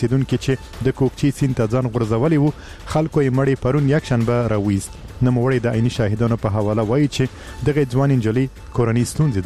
اوسیدونکو چې د کوکچې سیند ته ځان غورځولی وو خلکو یې مړی پرون یکشنبه راویست. نوموړی د عیني شاهدانو په حواله وایي چې دغه ځوان نجلۍ کورنۍ ستونزې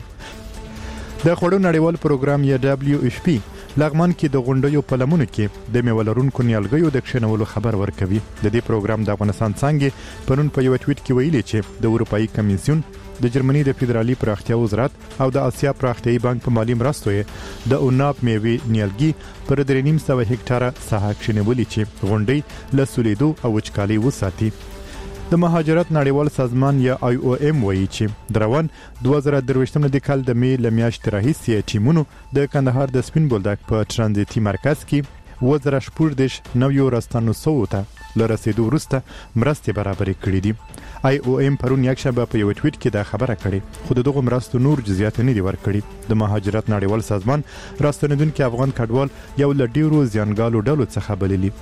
درلودې. د خوړو نړیوال پروګرام یا WFP لغمان کې د غونډیو په لمنو کې د میوه لرونکو نیالګیو د کښېنولو خبر ورکوي. د دې پروګرام د افغانستان څانګې پرون په یو ټویټ کې ویلي چې د اروپایي کمیسیون، د جرمني د فدرالي پراختیا وزارت او د آسیا پراختیایي بانک په مالي مرستو یې د اوناب میوې نیالګي پر 3.5 هکټاره ساحه کښېنولي چې غونډۍ له سولیدو او وچکالۍ وساتي. د مهاجرت نړیوال سازمان یا IOM وایي چې دروان 2023 د کال د می له میاشتې راهیسې ټیمونو د کندهار د سپین بولدک په ترانزیتي مرکز کې 2014 نویو راستانو ته له رسیدو وروسته مرستې برابرې کړې دي. IOM پرون یکشنبه په یو ټویټ کې دا خبره کړې، خو دغه مرستو نور جزئیات نه دي ورکړي. د مهاجرت نړیوال سازمان راستنیدونکو افغان کډوال یو له ډیرو زیانګالو ډلو څخه بللي.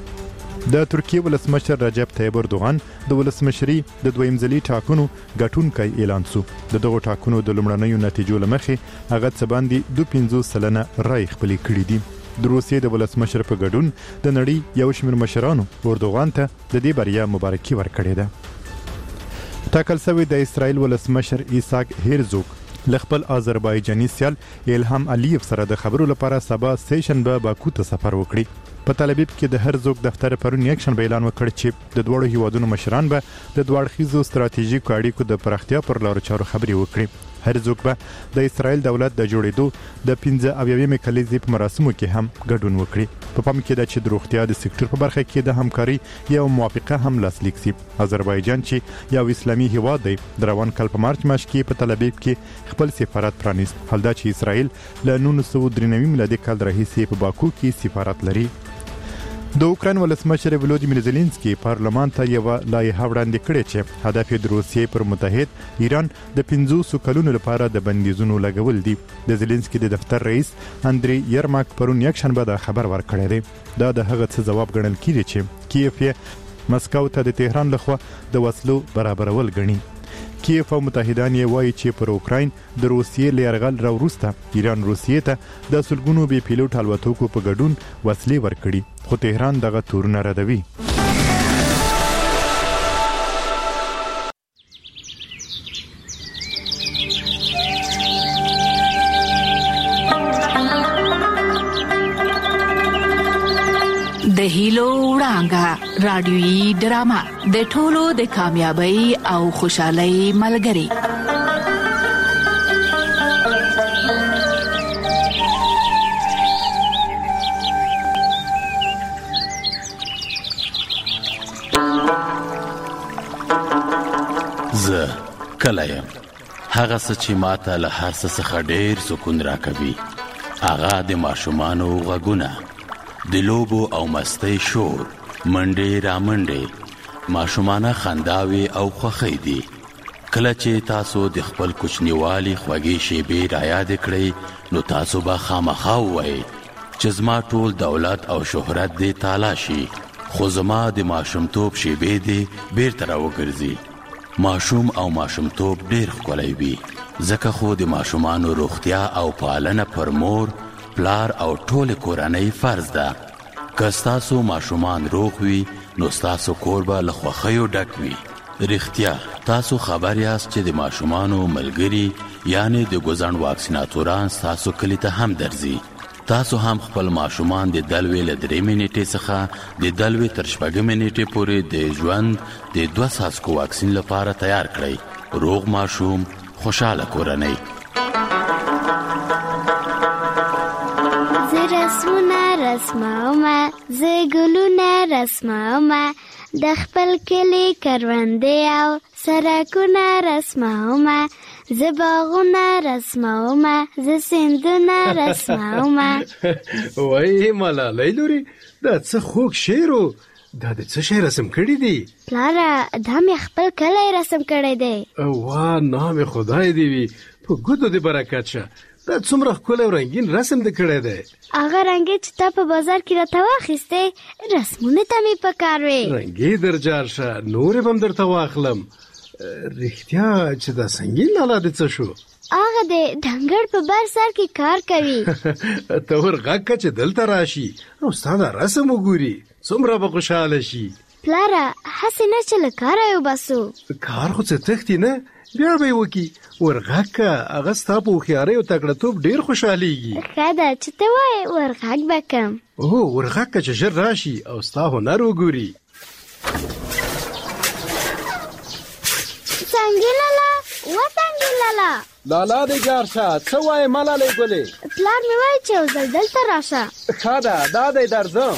د ترکیه ولسمشر رجب طیب اردوغان د ولسمشري د دویم ځلي ټاکنو ګټونکی اعلان شو. دغه ټاکنو د لومړنیو نتیجو لمخې هغه څه باندې 2.50% رای خپل کړی دي. د روسیې د ولسمشر په ګډون د نړۍ یو شمېر مشرانو اردوغان ته د دې بریا مبارکي ورکړې ده. ټاکل شوی د اسرائیل ولسمشر ایساک هرزوگ لخپل آذربایجاني سیال الهام علیف سره د خبرو لپاره سبا سیشنبه باکو ته سفر وکړي. په تل ابیب کې د هرزوگ دفتر پرون یکشنبه اعلان وکړ چې د دوړو هیوادونو مشران به د دوړخیزو ستراتیژیکو اړیکو د پراختیا پر لارو چارو خبرې وکړي. هرزوگ به د اسرائیل دولت د جوړېدو د 15 کلیزې په مراسمو کې هم ګډون وکړي. په پام کې ده چې د روغتیا د سکتور په برخه کې د همکاري یو موافقه هم لاسلیک شي. آذربایجان چې یو اسلامي هیواد دی د روان کال په مارچ میاشت کې په تل ابیب کې خپل سفارت پرانیست. حال دا چې اسرائیل له 1993 میلادي کال راهیسې په باکو کې سفارت لري. د اوکراین ولسمشر ولودیمیر زيلنسکي پارلمان ته یو لایحه وړاندې کړې چې هدف یې د روسیې پر متحد ایران د 500 کلونو لپاره د بندیزونو لګول دي. د زيلنسکي د دفتر رئیس اندري یرماک پرون یکشنبه دا خبر ورکړی دی. دا د هغه څه جواب ګڼل کیږي چې کیف یې مسکو ته د تهران لخوا د وسلو برابرول غني. کیف او متحدان یې وایي چې پر اوکراین د روسیې له یرغل راوروسته ایران روسیې ته د سلګونو بي پیلوټ الوتکو په ګډون وسلې ورکړي، خو تهران دغه تورونه ردوي. د هیلو وړانګه رادیويي ډرامه د ټولو د کامیابی او خوشحالۍ ملګری. زه کله یم هغه څه چې ماته له هر څه څخه ډېر سکون راکوي هغه د ماشومانو غږونه، د لوبو او مستی شور، منډې رامنډې، ماشومانه خنداوي او خوښۍ دي. کله چې تاسو د خپل کوچنیوالي خوږې شیبې رایاد کړئ نو تاسو به خامخا ووایئ چې زما ټول دولت او شهرت دې تالا شي، خو زما د ماشومتوب شیبې دې بیرته راوګرځي. ماشوم او ماشومتوب ډېر ښکلی وي، ځکه خو د ماشومانو روغتیا او پالنه پر مور پلار او ټول کورنۍ فرض ده. که ستاسو ماشومان روغ وي نو ستاسو کور به له خوښیو ډک وي. رښتیا تاسو خبر یاست چې د ماشومانو ملګري یعنی د ګوزن واکسیناتوران ستاسو کلی ته هم درځي. تاسو هم خپل ماشومان د دلوي له 3 منټې څخه د دلوي تر 6 منټې پورې د ژوند د 2 څاڅکو واکسین لپاره تیار کړئ. روغ ماشوم، خوشاله کورنۍ. رسمومه زه ګلونه رسمومه د خپل کلی کروندې او سړکونه رسمومه زه باغونه رسمومه زه سیندونه رسمومه. وای ملالۍ لوري دا څه خوږ شعر و، دا د څه شی رسم کړی دی؟ پلاره دا مې خپل کلی رسم کړی دی. واه نام خدای دی وي، په ګوتو دې برکت شه. دا څومره ښکلی او رنګین رسم دې کړی دی. هغه رنګې چې تا په بازار کې راته واخیستې رسمونه ته مې پکار وې. رنګې در جار شه، نورې به هم درته واخلم. رښتیا چې دا سنګین لالا دې څه شو؟ هغه د ډنګر په بر سر کې کار کوي. ته ورغږ که چې دلته راشي او ستا دا رسم وګوري څومره به خوشحاله شي. پلاره هسې نه چې له کاره یې وباسو. کار خو څه تښتي نه، بیا به یې وکړي. ورغږ که هغه ستا په هوښیارۍ او تکړهتوب ډېر خوشحالېږي. ښه ده چې ته وایې ورغږ به کم. ورغږ که چې ژر راشي او ستا هنر وګوري. څنګه لالا وڅنګه لالا لالا دې جار شه. څه وایې ملالۍ ګلې؟ پلار مې وایي چې یو ځل دلته راشه. ښه ده دا دی درځم.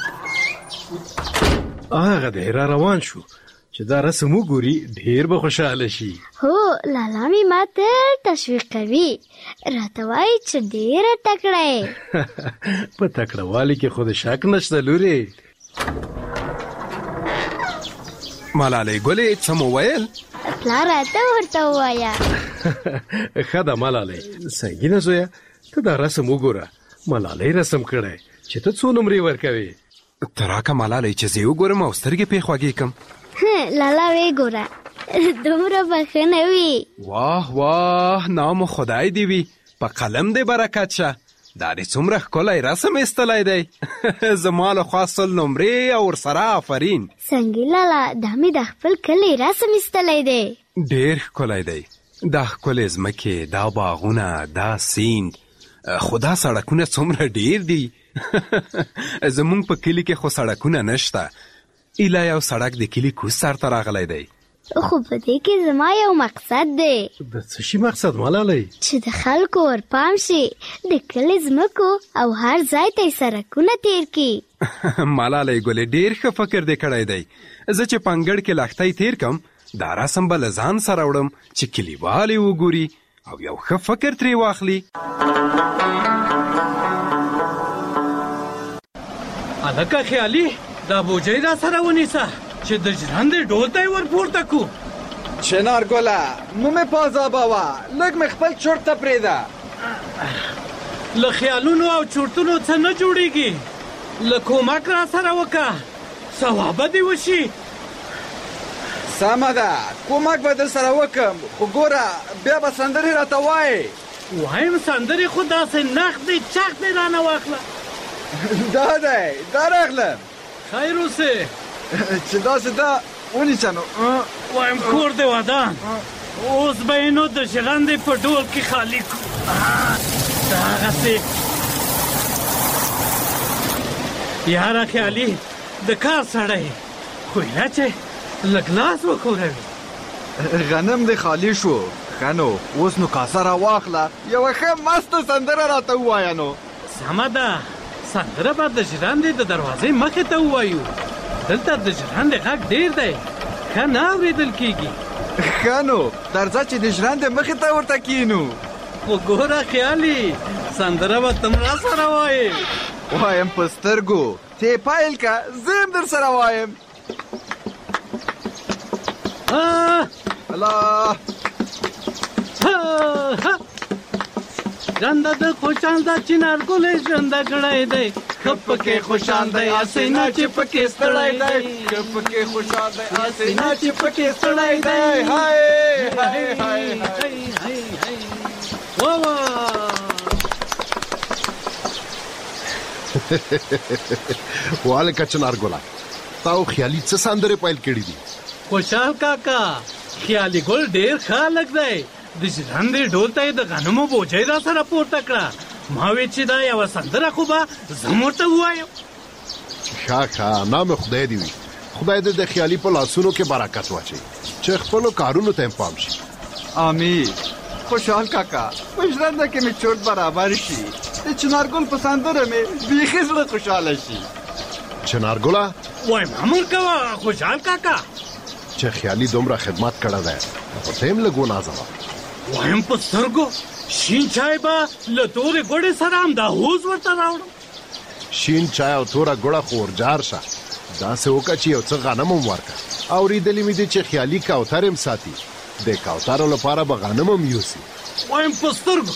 هغه دی را روان شو چې دا رسم وګوري ډېر به خوشحاله شي. هو لالا مې ما تل تشویق کوي، راته وایي چې ډېره تکړه یې. په تکړهوالي کې خو د شک نشته لورې. ملالۍ ګلې څه مو ویل؟ پلاره ته ورته ووایه. ښه ده ملالۍ. سنګینه زویه ته دا رسم وګوره. ملالۍ رسم کړی چې ته څو نمرې ورکوې؟ ته راکه ملالۍ چې زه یې وګورم او سترګې پې خوږې کړم. لالا ویې ګوره دومره به ښه نه وي. واه واه نام خدای دې وي، په قلم دې برکت شه. دا دې څومره ښکلی رسم ایستلی دی. زما له خوا 100 نمرې او ورسره آفرین. څنګه لالا دا مې د خپل کلي رسم ایستلی دی. ډېر ښکلی دی. دا ښکلې ځمکې، دا باغونه، دا سیند، خو دا سړکونه څومره ډېر دي. زمونږ په کلي کې خو سړکونه نشته. ایله یو سړک د کلي کوز سر ته راغلی دی. خو په دې کې زما یو مقصد دی. د څه شي مقصد ملالۍ؟ چې د خلکو ورپام شي، د کلي ځمکو او هر ځای ته یې سړکونه تیر کړي. ملالۍ ګلې ډېر ښه فکر دې کړی دی. زه چې په انګړ کې لښتۍ تیر کم، دا رسم به له ځان سره وړم چې کلیوال یې وګوري او یو ښه فکر ترې واخلي. هلکه خیالي دا بوجۍ را سره ونیسه چې د ژرندې ډول ته یې ورپورته کړو. چنار ګله مو مې پازابوه، لږ مې خپل چورت ته پرېږده. له خیالونو او چورتونو څه نه جوړېږي. له کومک را سره وکړه، ثوابه دې وشي. سمه ده کومک به در سره وکړم، خو ګوره بیا به سندرې راته وایې. وایم سندرې خو داسې نخ دی چغ دی رانه واخله. دا دی دا راغلم. خیر اوسې چې داسې ده ونیسه نو. وایم کور دی ودان، اوس به یې نو د ژرندې په ډول کې خالي کړو. دغسې یاره خیالي د کار سړی خو ایله چې لږ لاس وښوروي. غنم دې خالي شو. ښه نو اوس نو کاسه را واخله، یوه ښه مسته سندره راته ووایه نو. سمه ده، سندره به د ژرندې د دروازې مخې ته ووایو. دلته د ژرندې غږ ډېر دی، ښه نه اورېدل کېږي. ښه نو درځه چې د ژرندې مخې ته ورته کښېنو. خو ګوره خیالي سندره به تم را سره وایې. وایم په سترګو ته پایل که زه هم در سره وایم. الله ژرنده د خوشحال ده چنار ګلې ژرنده کړی دی، ښه پکې خوشحال دی هسې نه چې پکې ستړی دی. ښه پکې خوشحال دی هسې نه چې پکې ستړی دی. هاي هاي هاي هاي واه والکه چنار ګله تاو خیالي څه سندرې پیل کړي دي؟ خوشحال کاکا خیالي ګل ډېر ښه هلک دی. د ژرندې ډول ته یې د غنمو بوجۍ را سره پورته کړه. ما وی چې دا یوه سندره خو به زه هم ورته ووایم. ښه ښه نام خدای دې وي. خدای دې د خیالي په لاسونو کې برکت واچوي چې خپلو کارونو ته هم پام شي. امین. خوشحال کاکا په ژرنده کې مې چورت برابر شي، د چنارګل په سندره مې بیخي زړه خوشحاله شي. چنارګله وایم امر کوه خوشحال کاکا چې خیالي دومره خدمت کړی دی، په ته هم لږ ونازوه. وایم په سترګو شین چای به له تورې ګوړې سره همدا حوز ورته راوړم. شین چای او توره ګوړه خو ورجار شه، داسې وکړه چې یو څه غنم هم ورکړه. اورېدلي مې دي چې خیالي کوتر هم ساتي، د کوترو لپاره به غنم هم یوسي. وایم په سترګو.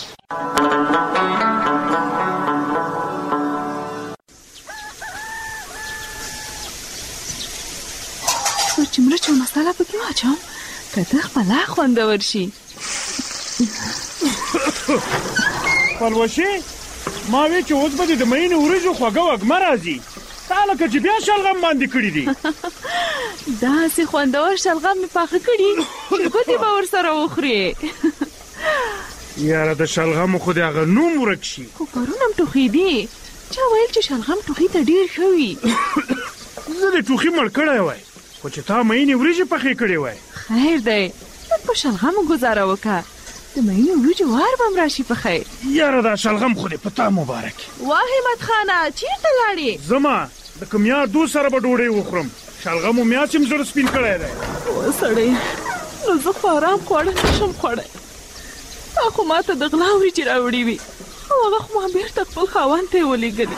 چې مرچ او مساله پکې واچوم که ته خپله خوندور شي. پلوشې ما وی چې اوس به د مینې وریجو خوږه وږمه راځي تا لکه چې بیا شلغم باندې کړي دي داسې خوندور شلغم مې پاخه کړي چې ګوتې به ورسره وخورې یاره د شلغمو خو د هغه نوم ورک شي خو پرون هم ټوخي دي چا ویل چې شلغم ټوخي ته ډېر ښه وي زه د ټوخي مړ کړی وای خو چې تا مینې وریجې پخې کړې وای خیر دی لږ په شلغمو ګزاره وکړه د مینې وریجو وار به هم راشي په خیر یاره دا شلغم خو دې په تا مبارک واه همت خانه چېرته لاړې زما د کوم یار دوست سره به ډوډۍ وخورم شلغم مو میاچ هم زړه سپین کړی دی سړی نو زه خو آرام خواړه نشم خوړی تا خو ما ته د غلا وریجې راوړې وي او هغه خو ما بېرته خپل خاوند ته یې ولېږلې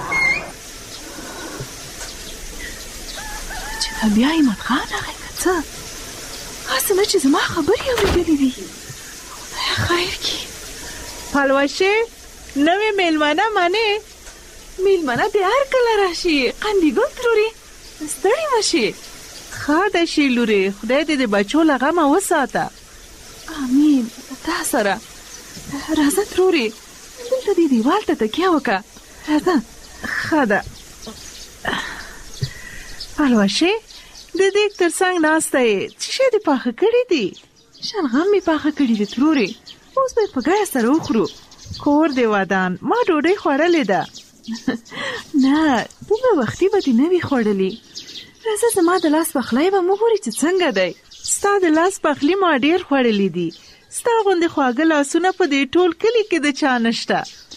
چې دا بیا همت خان راغی که څه هسې نه چې زما خبرې اورېدلې وي خدایه خیر کړي پلوشې نوې میلمانه منې میلمانه دې هر کله راشي قندیګل تروري ستړې مه شي ښه ده شي لورې خدای دې د بچو له غمه وساته امین تا سره راځه تروري دلته دې دیوال ته تکیه وکړه راځه ښه ده پلوشې د دیګ تر څنګ ناسته یې څه شی دې پاخه کړي دي شلغم مې پاخه کړي دي تروري اوس به یې په ګډه سره وخورو کور دې ودان ما ډوډۍ خوړلې ده نه دومره وختي به دې نه وي خوړلې راځه زما د لاس پخلی به مو ګورې چې څنګه دی ستا د لاس پخلي ما ډېر خوړلې دي ستا غوندې خواږه لاسونه په دې ټول کلي کې د چا نشته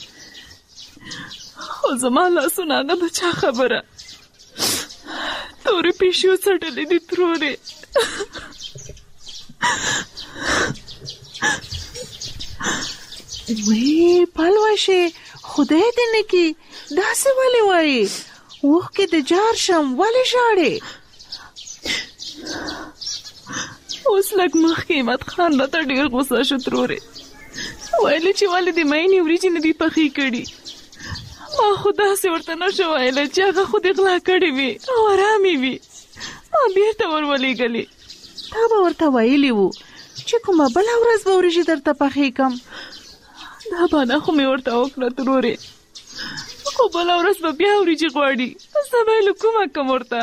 خو زما لاسونه نه د چا خبره تورې پیشو څټلې دي ترورې وی پلوشې خدای دې نه کړي داسې ولې وایې اوښکې د جار شم ولې ژاړې اوس لږ مخکې همت خان راته ډېر غوسه شو ترورې ویلې چې ولې د مینې وریجې نه دي پخې کړي ما خو داسې ورته نه شو ویلی چې هغه خو دې غلا کړې وي او ارامې وي ما بېرته ورولېږلې تا به ورته ویلي وو چې کومه بله ورځ به وریجې درته پخې کړم دا بانه خو مې ورته وکړه ترورې خو بله ورځ به بیا وریجې غواړي زه به یې له کومه کړم ورته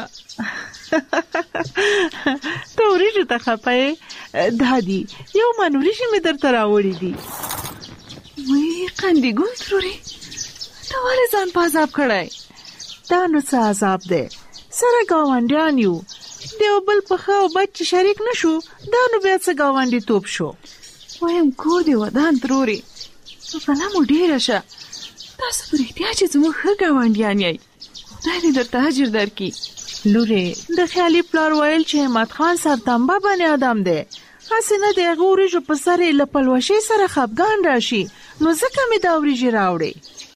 ته وریجو ته خفه یې دا دي یو من وریجې مې درته راوړي دي وی قندیګل ترورې ته ولې ځان په عذاب کړی دا نو څه عذاب دی سره ګاونډیان یو د یو بل په ښه او بد چې شریک نه شو دا نو بیا څه ګاونډیتوب شو وایم کور دې ودان ترورې غلا مو ډېره شه تاسو په رښتیا چې زموږ ښه ګاونډیان یئ خدای دې درته اجر درکړي لورې د خیالي پلار ویل چې همت خان سرتنبه بني ادم دی هسې نه د هغه وریجو په سر یې له پلوشۍ سره خفګان راشي نو ځکه مې دا وریجې راوړې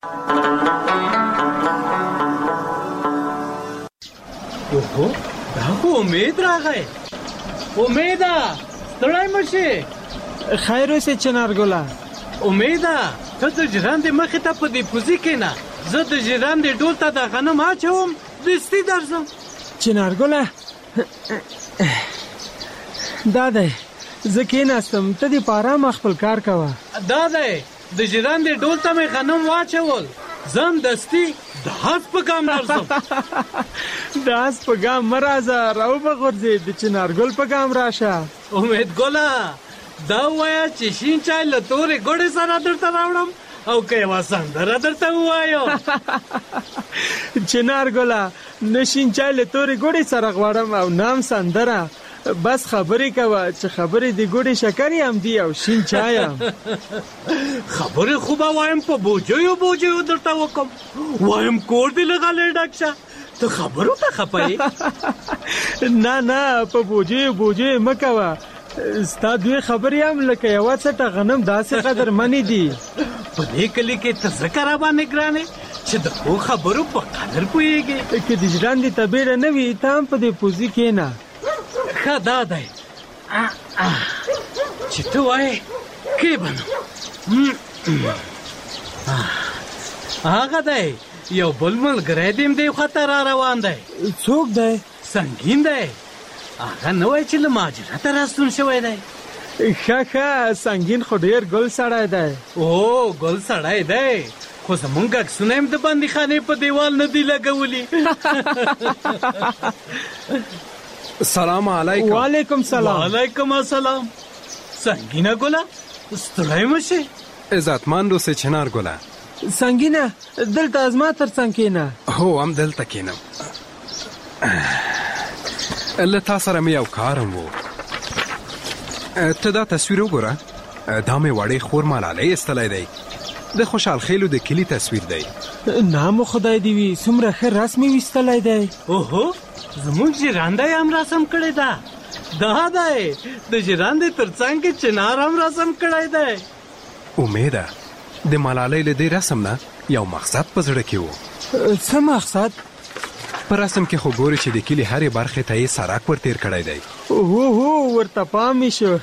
اوهو دا خو امید راغی امیده ستړی مه شې خیر اوسې چنارګله امیده ته د ژرندې مخې ته په دې پوزي کښېنه زه د ژرندې ډول ته د غنم اچوم دستي درځم چنارګله دا دی زه کېناستم ته دې په ارامه خپل کار کوه دا دی د ژرندې ډول ته مې غنم واچول زم دستي د هس په ګام درځم د هس په ګام مه راځه راوبغورځې د چنارګل په ګام راشه امیدګله دا ووایه چې شین چای له تورې ګوډې سره درته راوړم او که یوه سندره درته ووایو چنارګله نه شین چای له تورې ګوډې سره غواړم او نام سندره بس خبرې کوه چې خبرې د ګوډې شکر هم دي او شین چای هم خبرې خو به وایم په بوجیو بوجیو درته وکم وایم کور دې له غلې ډک شه ته خبرو ته خفه یې نه نه په بوجیو بوجیو مه کوه ستا دوی خبرې هم لکه یوه څټه غنم داسې قدرمنې دي په دې کلي کې ته ځکه راباندې ګرانې چې د ښو خبرو په قدر پوهېږې که د ژرندې ته بیړه نه وي ته هم په دې پوزي کښېنه ښه دا دی چې ته وایې کېبنم هغه دی یو بل ملګری دې دې خواته را روان دی څوک دی سنګین دی هغه نه وایي چې له مهاجرته راستون شوی دی ښه سنگین خو ډیر ګل سړی دی. او ګل سړی دی خو زمونږ عکسونه هم د بندیخانې په دیوال نه دی لګولي. سلام علیکم. وعلیکم سلام. وعلیکم السلام. سنگینه ګله ستړی مشه. عزتمند اوسې چنار ګله. سنگینه دلته از ما تر څنګ کېنه. هو هم دلته کېنم. له تا سره مې یو کارم و. ته دا تصویر وګوره. دا مې وړې خور ملالۍ ایستلی دی. د خوشحال خیلو د کلي تصویر دی. نام خدای دی وي څومره ښه رسم یې ویستلی دی. اوهو زمونږ ژرنده هم رسم کړی ده. دا دی د ژرندې تر څنګ کې چنار هم رسم کړی دی. امیده د ملالۍ له دې رسم نه یو مقصد په زړه کې و. څه مقصد؟ په رسم کې خو ګوري چې د کلي هرې برخې ته یې سړک ور تیر کړی دی. هو ورته پام مې شو.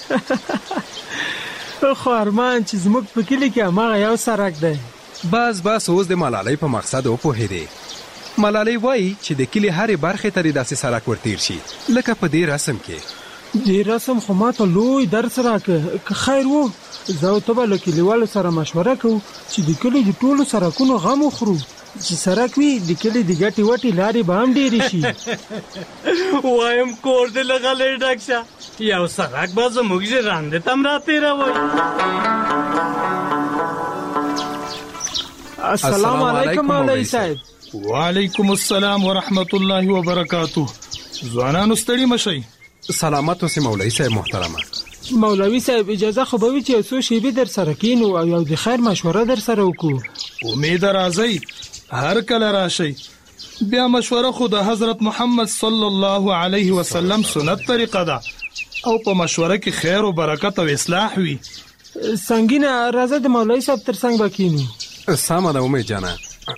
خو ارمان چې زموږ په کلي کې هماغه یو سړک دی. بس اوس د ملالۍ په مقصد وپوهېدې. ملالۍ وایي چې د کلي هرې برخې ته داسې سړک ور تیر شي لکه په دې رسم کې. دې رسم خو ماته لوی درس راکړ. که خیر و زه او ته به له کلیوالو سره مشوره کوو چې د کلي د ټولو سړکونو غم وخورو. چې سړک وي د کلي د ګټې وټې لارې به هم ډېرې شي. وایم کور دې له غلې ډک شه. یو سړک به زموږ ژرندې ته هم راتېروئ. السلام علیکم مولوي صاحب. وعلیکم السلام ورحمت الله وبرکاتو. ځوانانو ستړي مشئ. سلامت اوسې مولوي صاحب محترمه. مولوي صاحب اجازه خو به وي چې یو څو شیبې در سره کینو او یو د خیر مشوره در سره وکړو. امید راځئ هر کله راشئ. بیا مشوره خو د حضرت محمد صلی الله علیه وسلم سنت طریقه ده او په مشوره کې خیر او برکت او اصلاح وي. سنگینه راځه د مولوي صاحب تر څنګ به کینو. سمه ده امید جانه.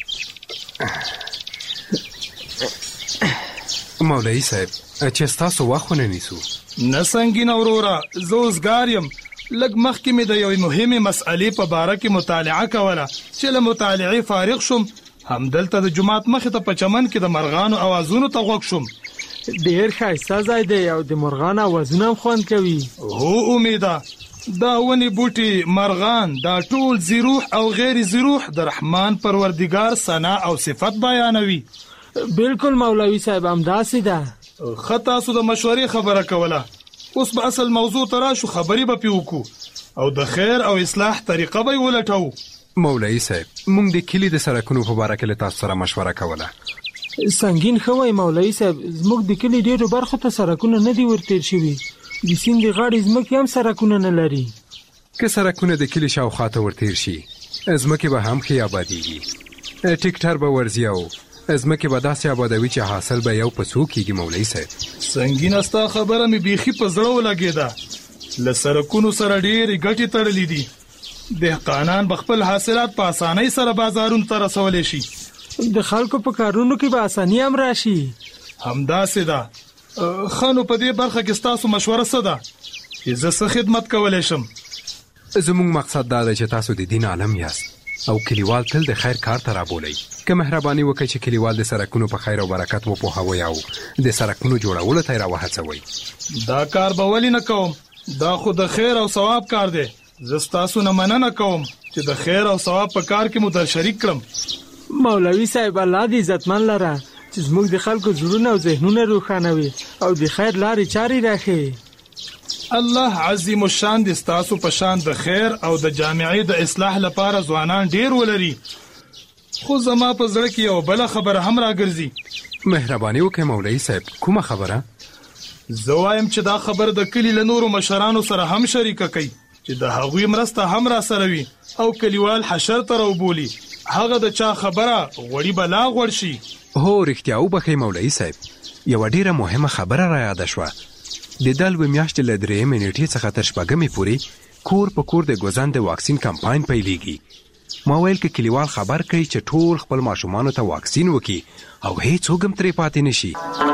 مولوي صاحب چې ستاسو وخت ونه نیسو. نه سنگینه وروره زه اوسګار یم. لږ مخکې مې د یوې مهمې مسئلې په باره کې مطالعه کوله چې له مطالعې فارغ شوم. همدلته د جومات مخې ته په چمن کې د مرغانو اوازونو ته غوږ شوم. ډېر ښایسته ځای دی او د مرغانو اوازونه هم خوند کوي. هو امیده دا ونې بوټي مرغان دا ټول زیروح او غیر زیروح د رحمان پروردګار ثنا او صفت بیانوي. بالکل مولوي صاحب همداسې ده. ښه تاسو د مشورې خبره کوله. اوس به اصل موضوع ته راشو. خبرې به پې وکړو او د خیر او اصلاح طریقه به یې ولټوو. مولوي صاحب موږ د کلي د سړکونو په باره کې له تاسو سره مشوره کوله. سنگین ښه وایي مولوي صاحب. زموږ د کلي ډېرو برخو ته سړکونه نه دي ورتېر شوي. د سیند د غاړې ځمکې هم سړکونه نه لري. که سړکونه د کلي شاوخوا ته ورتېر شي ځمکې به هم ښې آبادېږي. ټیکټر به ورځي او ځمکې به داسې آبادوي چې حاصل به یو په څو کېږي. مولوي صاحب سنگینه ستا خبره مې بیخي په زړه ولګېده. له سړکونو سره ډېرې ګټې تړلې دي. دهقانان به خپل حاصلات په اسانۍ سره بازارونو ته رسولی شي. د خلکو په کارونو کې به اساني هم راشي. همداسې ده. ښه نو په دې برخه کې ستاسو مشوره څه ده چې زه څه خدمت کولی شم؟ زموږ مقصد دا دی چې تاسو د دین عالم یاست او کلیوال تل د خیر کار ته رابولئ. که مهرباني وکړئ چې کلیوال د سړکونو په خیر او برکت وپوهوئ او د سړکونو جوړولو ته یې راوهڅوئ. دا کار به ولې نه کوم؟ دا خو د خیر او ثواب کار دی. زه ستاسو نه مننه کوم چې د خیر او ثواب په کار کې مو در شریک کړم. مولوي صاحب الله دې عزتمن لره چې زموږ د خلکو زړونه او ذهنونه روښانوي او د خیر لارې چارې راښیي. الله عظیم الشان دې ستاسو په شان د خیر او د جامعې د اصلاح لپاره ځوانان ډیر ولري. خو زما په زړه کې یو بله خبره هم راګرځي. مهرباني وکړئ مولوي صاحب کومه خبره؟ زه وایم چې دا خبره د کلي له نورو مشرانو سره هم شریکه کوي چې د هغوی مرسته هم را سره وي او کلیوال حشر ته راوبولي. هغه د چا خبره غوړي به لا غوړ شي. هو رښتیا وبښئ مولوي صاحب. یوه ډیره مهمه خبره را یاده شوه. د دلوي میاشتې له 3 نیټې څخه تر 6 پورې کور په کور د ګوزن د واکسین کمپاین پیلېږي. ما ویل که کلیوال خبر کړي چې ټول خپل ماشومانو ته واکسین وکړي او هیڅوک هم ترې پاتې نشي.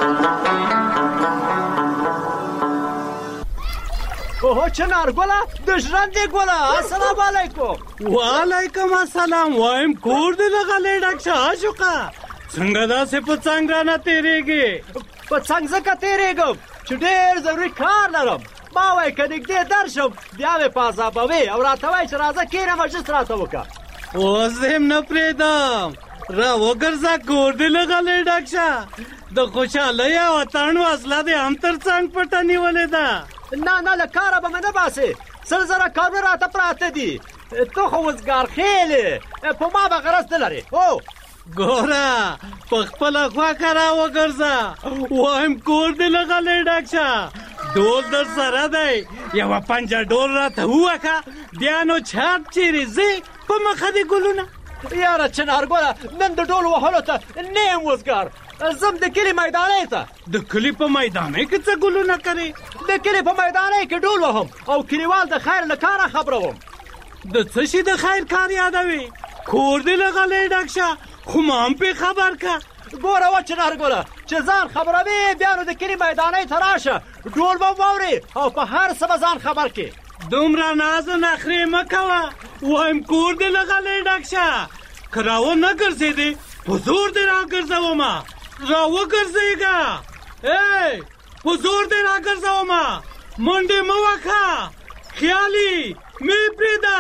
اوه چنار ګوله د ژرندې ګوله السلام علیکم. وعلیکم السلام. وایم کور دې د غلې ډک شه عاشقه. څنګه داسې په څنګ رانه تېرېږې؟ په څنګ ځکه تېرېږم چې ډېر ضروري کار لرم. ما وایي که نږدې درشم بیا مې په عذابوي او راته وایي چې راځه کښېنه مجلس راته وکړه. اوس هم نه پرېږدم، را وګرځه کور دې له غلې ډک شه. د خوشحالۍ او اتڼ وسله دې هم تر څنګ پټه نیولې ده. نه له کاره به مې نه باسې، 100,000 کارونه راته پراته دي. ته خو وزګار خېلې، په ما به غرض نه لرې. هو ګوره په خپله خوښه را وګرځه، وایم کور دې له غلې ډک شه. ډول در سره دی، یوه پنجه ډول راته ووکه، بیا نو چاپ چیرې ځې په مخه دې ګلونه. یاره چنارګله نن د ډول وهلو ته نه یم وزګار، زم د کلي میدانۍ ته. د کلي په میدانۍ کې څه ګلونه کوې؟ د کلي په میدانۍ کې ډول وهم او کلیوال د خیر له کاره خبروم. د څه شي د خیر کار یادوي؟ کور دې له غلې ډک شه، خو ما هم پې خبر که. ګوره و چنارګله چې ځان خبروي بیا نو د کلي میدانۍ ته راشه، ډول به واورې او په هر څه به ځان خبر کې. دومره ناز و نخرې مه کوه، وایم کور دې له غلې ډک شه. که راو نه ګرځېدې په زور دې را ګرځومه. را وګرځېږه، ای په زور دې را ګرځومه. منډې مه وکړه، خیالي مې پرېږده.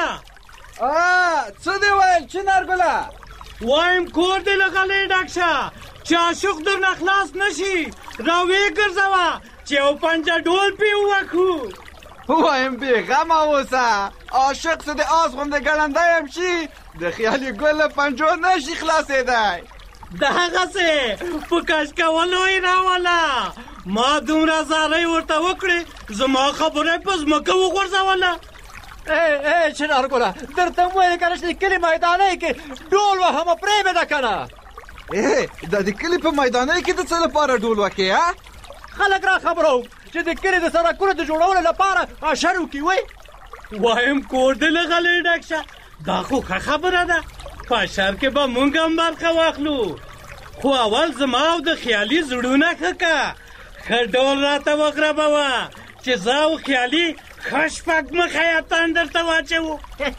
څه دې ویل چنارګله؟ وایم کور دې له غلې ډک شه، چې عاشق درنه خلاص نه شي. را ویې ګرځوه چې یو پنجه ډول پې ووکړو. وایم بېغمه اوسه، عاشق څه د آس غوندې ګړندی هم شي، د خیالي ګل له پنجو نه شي خلاصېدی. د هغسې په کش کولو یې راوله. ما دومره زارۍ ورته وکړې، زما خبره په ځمکه وغورځوله. ای چنارګله درته مو ویل که نه چې د کلي میدانۍ کې ډول وهمه پرېږده که نه. دا د کلي په میدانۍ کې د څه لپاره ډول وکې؟ خلک را خبروم چې د کلي د سړکونو د جوړولو لپاره اشر وکړي. وایم کور دې له غلې ډک شه، دا خو ښه خبره ده. په اشر کې به مونږ هم برخه واخلو، خو اول زما او د خیالي زړونه ښه که. ښه ډول راته وغربوه چې زه او خیالي ښه شپږ مخی اتڼ درته واچوو.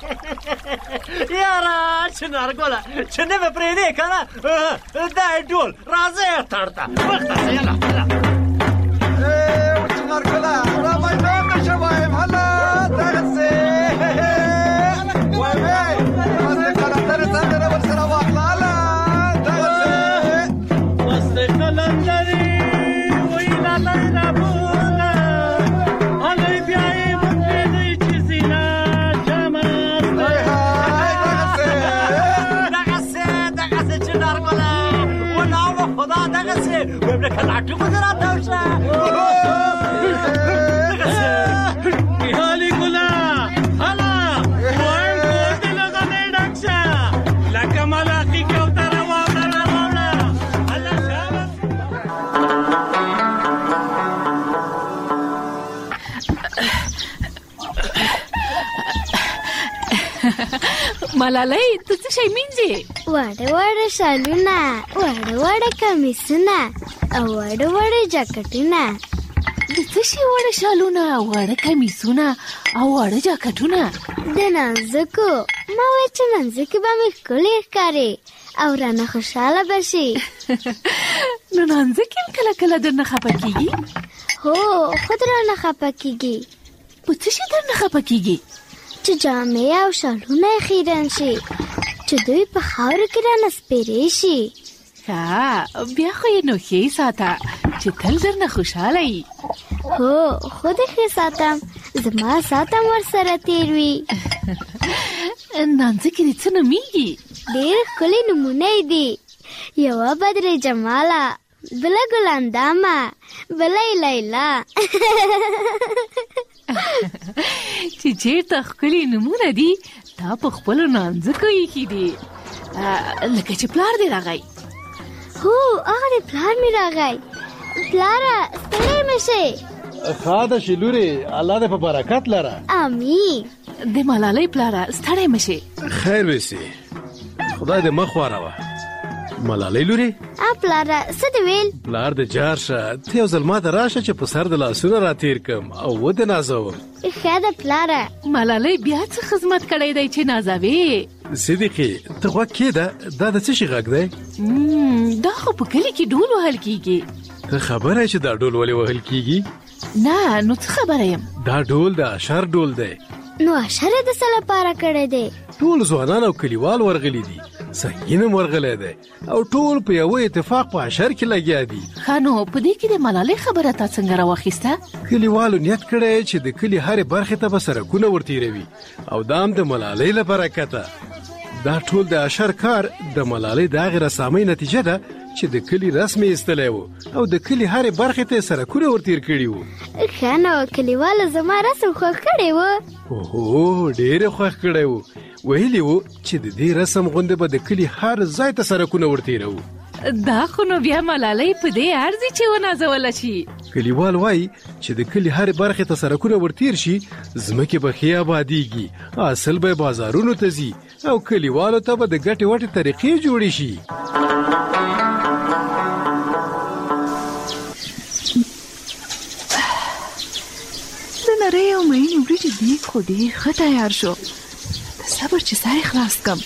یاره چنارګله چې نه به پرېږدې که نه، دا یې ډول راځئ اتڼ ته مخته شه. یله چنارګله را میدان ته شه وایم، هله دغسې وایم وسلې قلندرې سندره ورسره واخله. هله دغسې وسلې قلندرې وایي لالی رابوله، هلئ بیا یې وپرېږدئ چې زینه جامه دغسې چنارګله وناوه خدا دغسې ویم لکه لاټي غوندې راتاو شه. خیالي ګله هله وایم کور دې له غلې ډک شه، لکه ملاقي کوتره واوړه راواوړه. هله ملالۍ ته څه شی مینځې؟ واړه واړه شالونه، واړه واړه کمیسونه او واړه واړه جاکټونه. د څه شي واړه شالونه، واړه کمیسونه او واړه جاکټونه؟ د نانځکو. ما وایي چې نانځکې به مې ښکلې ښکاري او رانه خوشحاله به شي. نو نانځکې هم کله کله درنه خفه کېږي؟ هو خود رانه خفه کېږي. په څه شي درنه خفه کېږي؟ چې جامې او شالونه یې خیرن شي، چې دوی په خاورو کې رانه سپېرې شي. ښه بیا خو یې نو ښې ساته چې تل درنه خوشحاله یي. هو خود یې ښې ساتم، زما ساعت هم ورسره تېر وي. نانځکې دې څه نومېږي؟ ډېر ښکلي نومونه یې دي. یوه بدر جماله، بله ګلاندامه، بله یې لیلا. چې چېرته ښکلي نومونه دي دا په خپلو نانځکو ایښي دي. لکه چې پلار دې راغی. هو هغه دې پلار مې راغی. پلاره ستړی مه شئ. ښه ده چې لورې، الله دې په برکت لره. امین. د ملالۍ پلاره ستړی مه شئ. خیر وسي، خدای دې مخ واړوه. ملالۍ لورې پلاره څه دې ویل؟ پلار دې جار شه، ته یو ځل ما ته راشه چې په سر د لاسونه راتېر کړم او ودې نازوم. ښه ده پلاره. ملالۍ بیا څه خدمت کړی دی چې نازوې؟ صدیقې ته غوږ کېږده، دا د څه شي غږ دی؟ دا خو په کلي کې ډول وهل کېږي. ته خبره یې چې دا ډول ولې وهل کېږي؟ نه نو څه خبره یم؟ دا ډول د اشر ډول دی. نو اشر د څه لپاره کړی دی؟ ټول ځوانان او کلیوال ورغلي دي، سنګین هم ورغلی دی او ټول په یو اتفاق په اشر کې لګیا دي. ښه نو په دې کې د ملالۍ خبره تا څنګه راواخیسته؟ کلیوالو نیت کړی چې د کلي هرې برخې ته به سړکونه ورتېروي او دا هم د ملالۍ له برکته. دا ټول د اشر کار د ملالۍ د هغې رسامۍ نتیجه ده چې د کلي رسم یې ایستلی و او د کلي هرې برخې ته یې سړکونه ورتېر کړي وو. ښه نو کلیوالو زما رسم خوښ کړی و؟ اوهو ډېر یې خوښ کړی و. ویلي وو چې د دې رسم غوندې به د کلي هر ځای ته سړکونه ورتېروو. دا خو نو بیا ملالۍ په دې ارزي چې ونازوله شي. کلیوال وایي چې د کلي هرې برخې ته سړکونه ورتېر شي، ځمکې به ښې آبادېږي، حاصل به بازارونو ته ځي او کلیوالو ته به د ګټې وټې طریقې جوړې شي. د نرۍ او مینې وریجې دیګ خو ډېر ښه تیار شو. د صبر چې سر یې خلاص کم.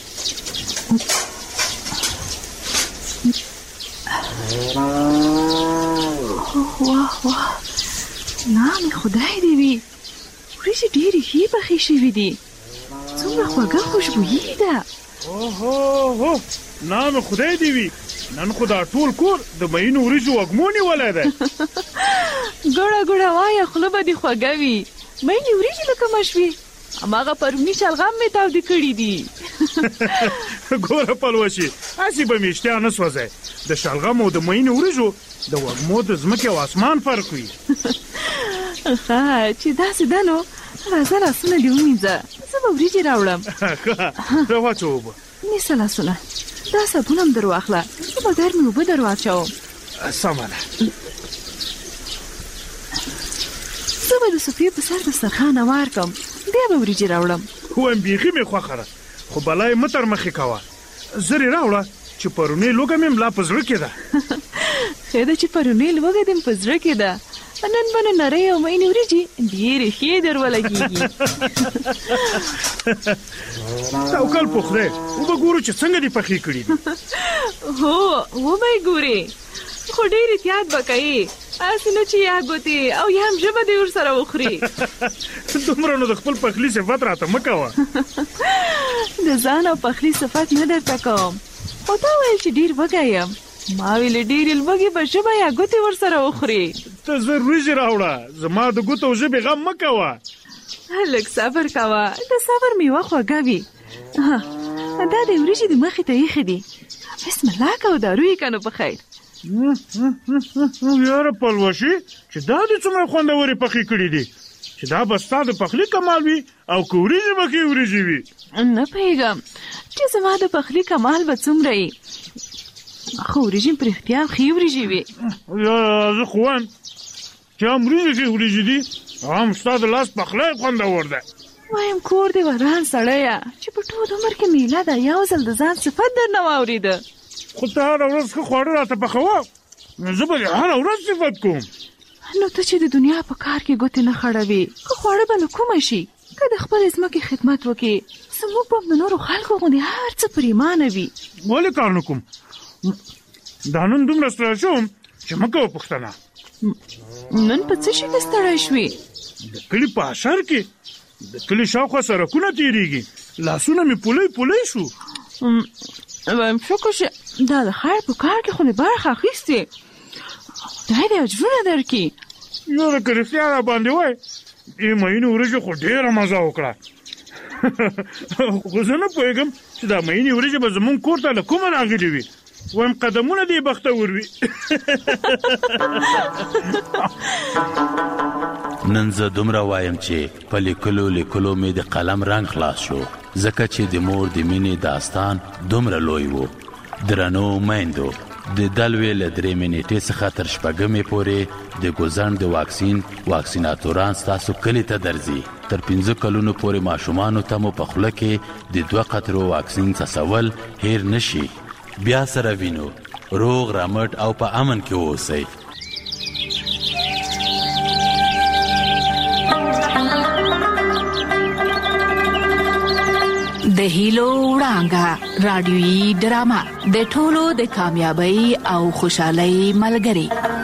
واه واه، نام خدای دې وي، وریجې ډېرې ښې پخې شوي دي. څومره خوږه خوشبويي ده. اوهو نام خدای دې وي، نن خو دا ټول کور د مینو وریجو وږمو نیولی دی. ګوړه ګوړه وایه، خوله به دې خوږه وي. مینې وریجې له کومه شوې؟ هماغه پروني شلغم مې تاودې کړي دي. ګوره پلوشي، هسې به مې اشتیا نه سوځی. د شلغم او د مینو وریجو د وږمو د ځمکې او اسمان فرق وي. ښه چې داسې ده نو راځه لاسونه دې ومینځه، زه به وریجې راوړم. ښه راواچوه اوبه. نیسه لاسونه، دا صابون هم در واخله، زه به ګرمې اوبه در واچوم. سمه ده. زه به د سفرې په سر دسترخوان هوار کړم، بیا به وریجې راوړم. وایم بیخي مې خوښه ده، خو بلا یې مه تر مخې کوه. زر یې راوړه چې پرونۍ لوږه مې ملا په زړه کې ده. ښه ده چې پرونۍ لوږه دې په زړه کې ده. نن به نو نرۍ او مینې وریجې ډېرې ښې در ولګېږي. توکل په خدای، وبه ګورو چې څنګه دې پخې کړي دي. هو وبه یې ګورې، خو ډېر احتیاط به کوې، هسې نه چې یا ګوتې او یا هم ژبه دې ورسره وخوري. دومره نو د خپل پخلي صفت راته مه کوه. د ځان او پخلي صفت نه درته کوم، خو تا ویل چې ډېر وږی یم. ما ویلې ډېرې لوږې به ژبه یا ګوتې ورسره وخوري. ته زر وریجې راوړه، زما د ګوتو او ژبې غم مه کوه. لږ صبر کوه، د صبر میوه خوږه وي. دا د وریجې د مخې ته ایښې دي، بسم الله کوه، دارو یې که نو په خیر. یاره پلوشي، چې دا دې څومره خوندورې پخې کړي دي، چې دا به ستا د پخلي کمال وي او که وریجې به ښې وریجې وي. نه پوهېږم چې زما د پخلي کمال به څومره وي، خو وریجې په رښتیا ښې وریجې وي. زه خو وایم چې هم وریجې ښې وریجې دي، هم ستا د لاس پخلی خوندور دی. وایم کور دې وران سړیه، چې په ټول عمر کې میله ده یو ځل د ځان صفت در نه واورېده. خو ته هره ورځ ښه خواړه راته پخوه، نو زه به دې هره ورځ صفت کوم. نو ته چې د دنیا په کار کې ګوتې نه خړوې، که خواړه به له کومه شي؟ که د خپلې ځمکې خدمت وکړې، زموږ به د نورو خلکو غوندې هر څه پر ایمانه وي. ولې کار نه کوم؟ دا نن دومره ستړی شوم چې مه کوه پوښتنه. نن په څه شي کې ستړی شوې؟ د کلي په اشر کې د کلي شاوخوا سړکونه تېرېږي، لاسونه مې پولۍ پولۍ شو. وایم شکر چې دا د خیر په کار کې خو مې برخه اخیستې، خدای دې اجرونه درکړي. یاره که رښتیا را باندې وای، دې مینې وریجو خو ډېره مزه وکړه. خو زه نه پوهېږم چې دا مینې وریجې به زمونږ کور ته له کومه راغلې وي. وایم قدمونه دې بختور وي. نن زه دومره وایم چې په لیکلو مې د قلم رنګ خلاص شو، ځکه چې د مور د مینې داستان دومره لوی و. درنو میندو، د دلوې له 3 نیټې څخه تر 6 پورې د ګوزن د واکسیناتوران ستاسو کلي ته درځي. تر 5 کلونو پورې ماشومانو ته مو په خوله کې د 2 قطرو واکسین څڅول هیر نشي. بیا سره وینو، روغ رمټ او په امن کې اوسئ. د هیلو وړانګه رادیویي ډرامه د ټولو د کامیابی او خوشحالۍ ملګری.